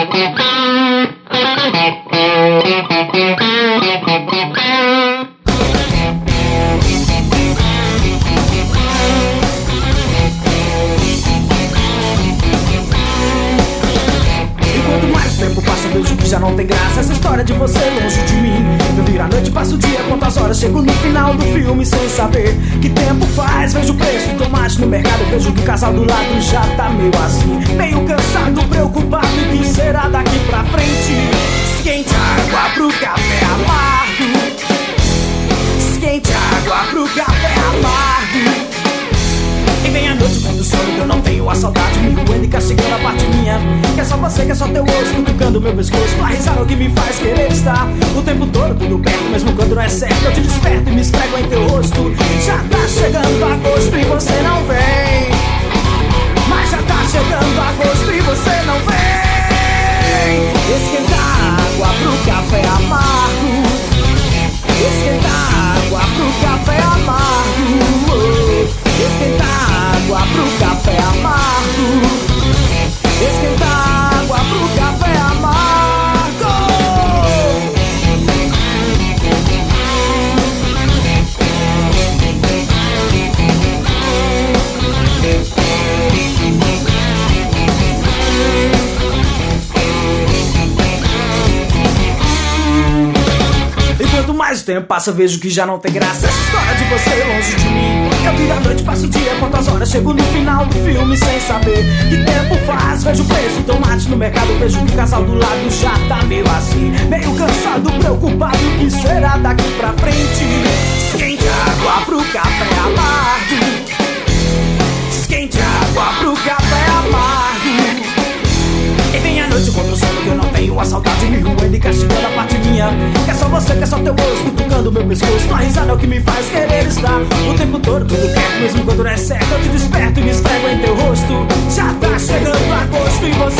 Vejo que já não tem graça essa história de você longe de mim. Eu viro a noite, passo o dia, quantas horas chego no final do filme sem saber que tempo faz. Vejo o preço do tomate no mercado, vejo que o casal do lado já tá meio assim, meio cansado, preocupado. E que será daqui pra frente? Esquente água pro café amargo, esquente água pro café amargo. E vem a noite quando sono eu não tenho a saudade, me roendo e castigando a parte minha. Que é só você, que é só teu osso cutucando meu pescoço. A risada é o que me faz querer estar o tempo todo tudo perto, mesmo quando não é certo. Eu te desperto e me esfrego em teu rosto. Já tá chegando agosto e você não vem, mas já tá chegando agosto e você não vem. Esquentar água pro café amargo, esquentar água pro café amargo, esquentar água pro café amargo, esquentar água pro café amargo. E quanto mais o tempo passa, vejo que já não tem graça essa história de você longe de mim. Eu viro a noite, passo o dia, quantas horas chego no final do filme sem saber que tempo faz. Vejo o preço do tomate no mercado, vejo que o casal do lado já tá meio assim, meio cansado, preocupado. O que será daqui pra frente? Esquente água pro café amargo, esquente água pro café amargo. E vem a noite quando eu sono que eu não tenho a saudade, me roendo e castigando a parte minha. Que é só você, que é só teu rosto cutucando meu pescoço. A risada é o que me faz querer estar o tempo todo tudo perto, mesmo quando não é certo. Eu te desperto e me esfrego em teu rosto. Já tá chegando agosto e você